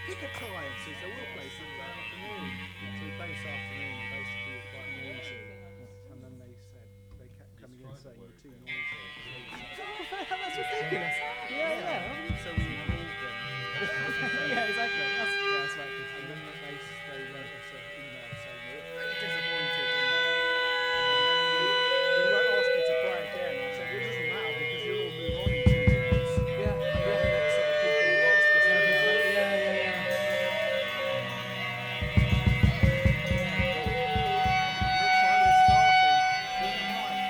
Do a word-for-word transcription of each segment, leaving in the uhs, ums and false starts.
pick a time. So, so we'll play Sunday afternoon. So we play this afternoon, and basically it's quite noisy. And then they said they kept coming in saying you're too noisy. That's ridiculous. Yeah, yeah. So we ignored them. Yeah, exactly. That's, yeah, that's right. And then they they wrote us an email saying we're very disappointed. And, uh, we won't ask you to play again. I said it doesn't matter because you'll all move on in two years. Yeah. And then the next set of people will ask us to play. Yeah, yeah, yeah. Looks like we're starting.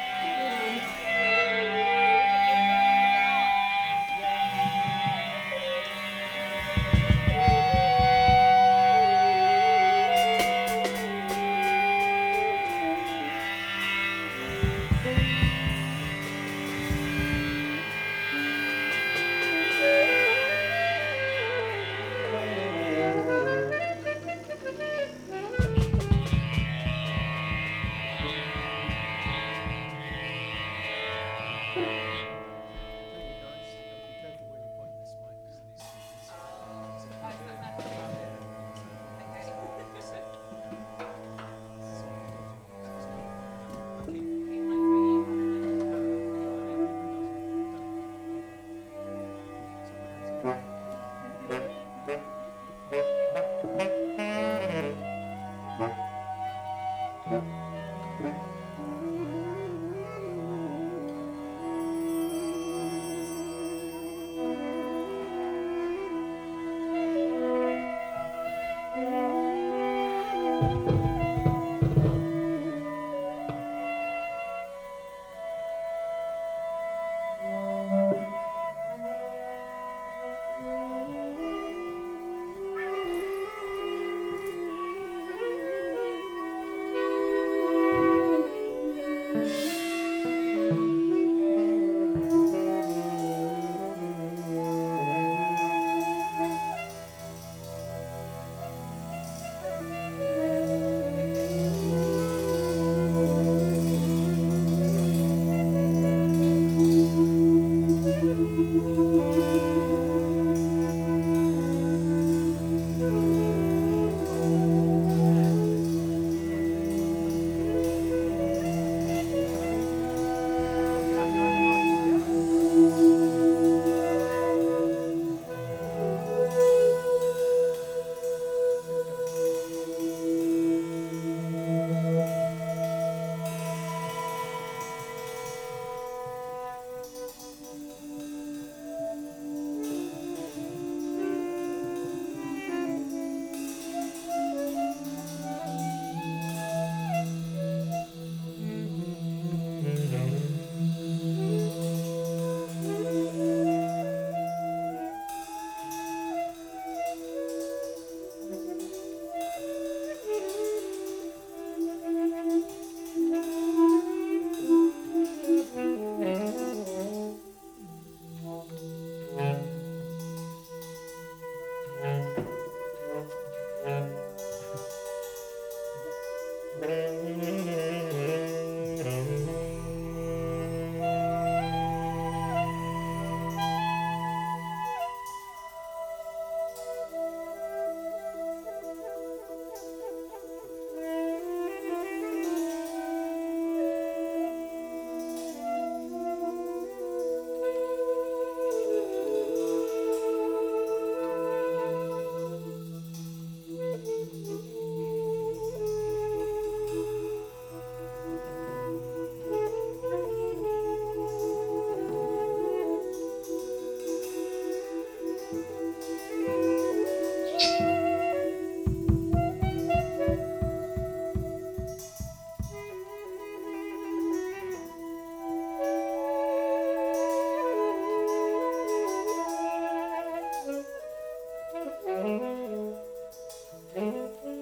Thank you.